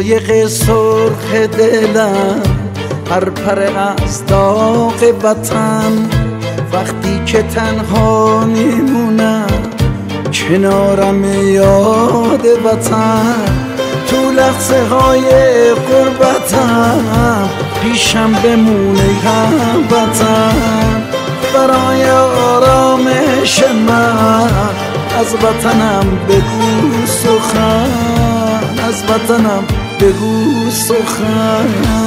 قایق سرخ دلم پرپر از داغ وطن، وقتی که تنها میمونم کنارم یاد وطن، تو لحظه های غربتم پیشم بمونه هموطن، برای آرامش من از وطنم بگو سخن، از وطنم بگو سخن.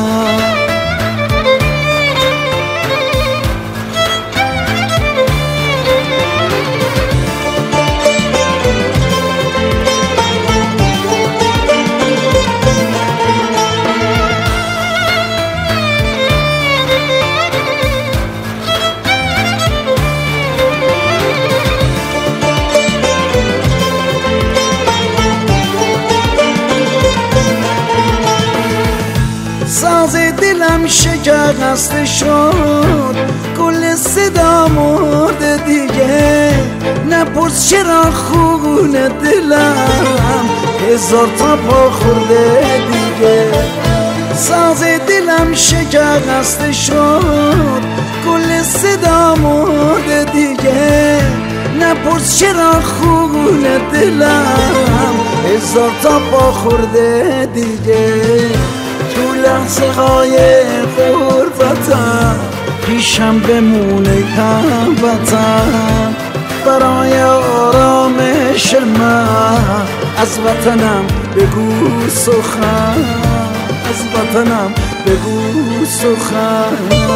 ساز دلم شکسته شد، کل صدا مرده دیگه، نپرس چرا خون دلم هزار تا پا خورده دیگه. ساز دلم شکسته شد، کل صدا مرده دیگه، نپرس چرا خون دلم هزار تا پا خورده دیگه. تو لحظه های غربتم پیشم بمونه هموطن، برای آرامش من از وطنم بگو سخن، از وطنم بگو سخن.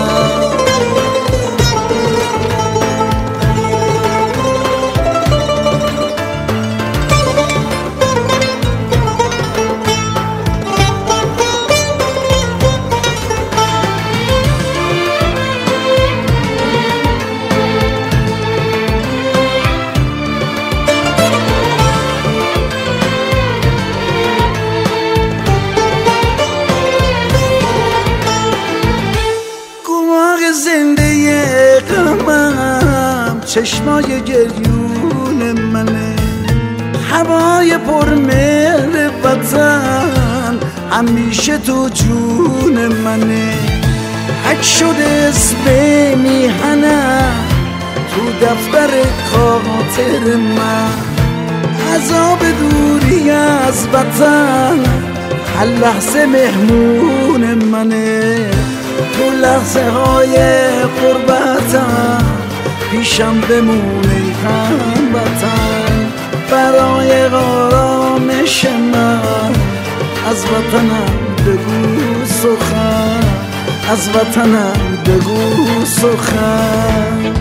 زنده غمم چشمای گریون منه، هوای پرمهر وطن همیشه تو جون منه، حک شده اسم میهنم تو دفتر خاطر من، عذاب دوری از وطن هر لحظه مهمون منه. تو لحظه های غربتم پیشم بمونه هموطن، برای آرامش من از وطنم بگو سخن، از وطنم بگو سخن.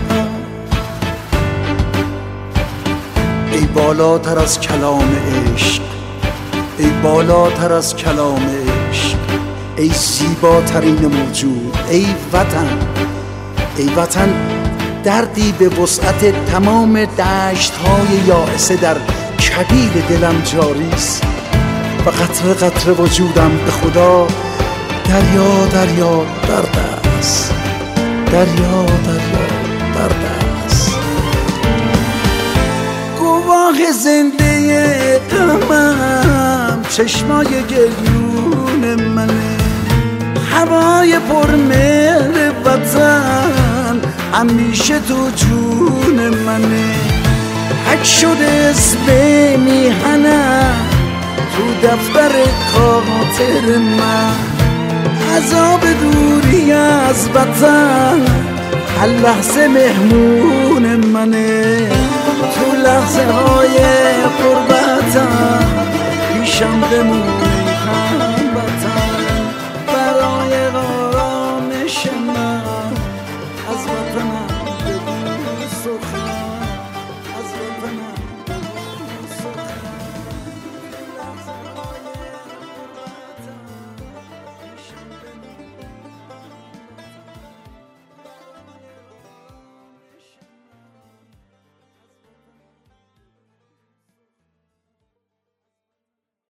ای بالاتر از کلام عشق، ای بالاتر از کلام عشق، ای زیباترین موجود، ای وطن، ای وطن، دردی به وسعت تمام دشت‌های یائسه در کبیر دلم جاریست و قطره قطره وجودم به خدا دریا دریا درد است، دریا دریا درد است. گواه زنده غمم چشمای گریون منه، هوای پرمهر وطن همیشه تو جون منه، حک شده اسم میهنم تو دفتر خاطر من، عذاب دوری از وطن هر لحظه مهمون منه. تو لحظه های غربتم پیشم بمون